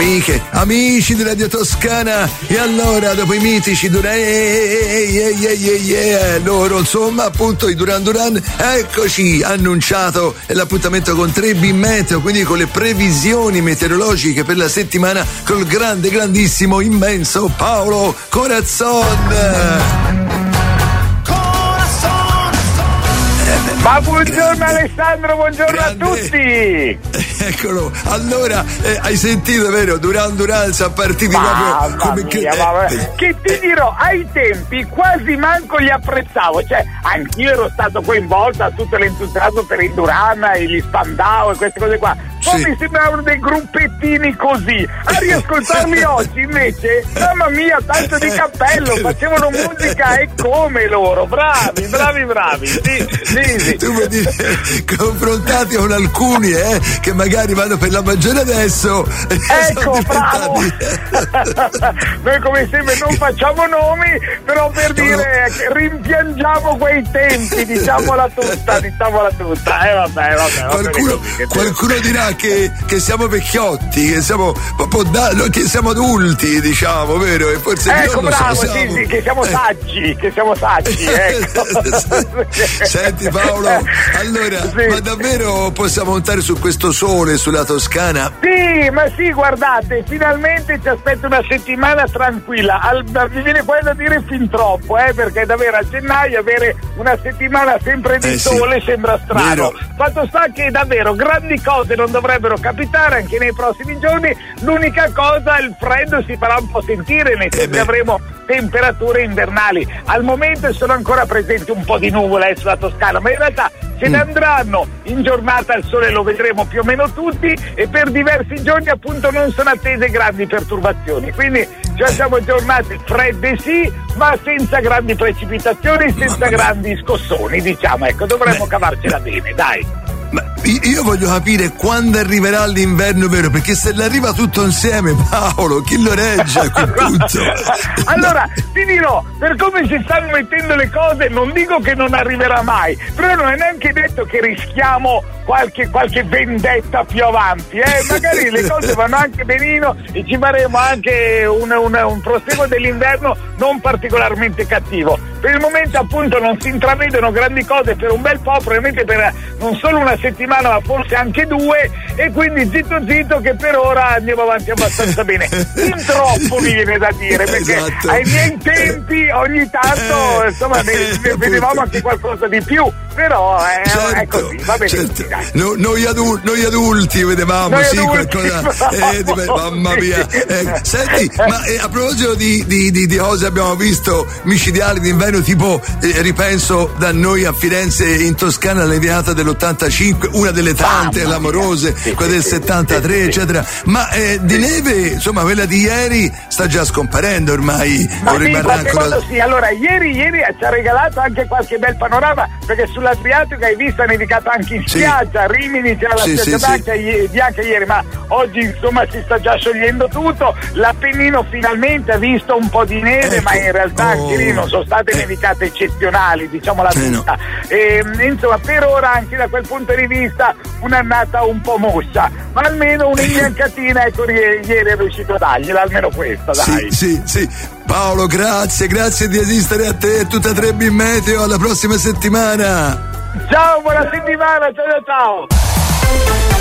amiche, amici di Radio Toscana. E allora, dopo i mitici loro, insomma, appunto i Duran Duran, eccoci, annunciato l'appuntamento con 3B Meteo, quindi con le previsioni meteorologiche per la settimana col grande, grandissimo, immenso Paolo Corazzon. Ma buongiorno Alessandro, buongiorno grande. A tutti. Eccolo, allora hai sentito, vero? Duran Duran sono partiti proprio come che ti dirò, ai tempi quasi manco li apprezzavo, cioè anch'io ero stato coinvolto a tutto l'entusiasmo per il Duran e gli Spandau e queste cose qua. Poi mi sembravano dei gruppettini così. A riascoltarli oggi invece, mamma mia, tanto di cappello, facevano musica e come loro, bravi. Sì. Tu vuoi dire, confrontati con alcuni che magari vanno per la maggiore adesso. Ecco, bravo. Noi come sempre non facciamo nomi, però per dire che rimpiangiamo quei tempi, diciamola tutta. Qualcuno dirà che siamo vecchiotti, che siamo che siamo adulti, diciamo, vero? E forse ecco, bravo, sì, che siamo saggi, ecco. Senti Paolo, allora, sì. Ma davvero possiamo montare su questo sole sulla Toscana? Sì, guardate, finalmente ci aspetta una settimana tranquilla. Mi viene quasi da dire fin troppo, perché davvero a gennaio avere una settimana sempre di sole sembra strano. Vero. Fatto sta che davvero grandi cose non dovrebbero capitare anche nei prossimi giorni. L'unica cosa, il freddo si farà un po' sentire, nel senso che avremo temperature invernali. Al momento sono ancora presenti un po' di nuvole sulla Toscana, ma in realtà se ne andranno in giornata, il sole lo vedremo più o meno tutti e per diversi giorni appunto non sono attese grandi perturbazioni, quindi abbiamo giornate fredde sì, ma senza grandi precipitazioni, senza grandi scossoni, diciamo, ecco, dovremmo cavarcela bene, dai. Ma io voglio capire quando arriverà l'inverno vero, perché se l'arriva tutto insieme, Paolo, chi lo regge a quel punto? Allora, ti dirò, per come si stanno mettendo le cose, non dico che non arriverà mai, però non è neanche detto che rischiamo qualche vendetta più avanti, magari le cose vanno anche benino e ci faremo anche un proseguo dell'inverno non particolarmente cattivo. Per il momento appunto non si intravedono grandi cose per un bel po', probabilmente per non solo una settimana ma forse anche 2, e quindi zitto che per ora andiamo avanti abbastanza bene. In troppo mi viene da dire, perché ai miei tempi ogni tanto insomma ne vedevamo anche qualcosa di più, però è così, va bene. Certo. Noi adulti vedevamo qualcosa. Mamma mia. Senti, ma a proposito di cose abbiamo visto micidiali d'inverno, tipo ripenso da noi a Firenze in Toscana la nevicata dell'85, una delle tante l'amorose, quella del 73 eccetera, ma di neve insomma quella di ieri sta già scomparendo ormai, non rimarrà ancora. Sì, allora ieri ci ha regalato anche qualche bel panorama, perché sull'Adriatico hai visto ha nevicato anche in spiaggia, a Rimini c'era la spiaggia bianca ieri, ma oggi insomma si sta già sciogliendo tutto. L'Appennino finalmente ha visto un po' di neve, ma in realtà anche lì non sono state nevicate eccezionali, diciamo la verità. Insomma, per ora anche da quel punto di vista un'annata un po' moscia, ma almeno un'imbiancatina, ecco, ieri è riuscito a dargliela, almeno questa, dai. Sì. Paolo, grazie di esistere a te e tutta 3B Meteo, alla prossima settimana. Ciao, buona settimana, ciao.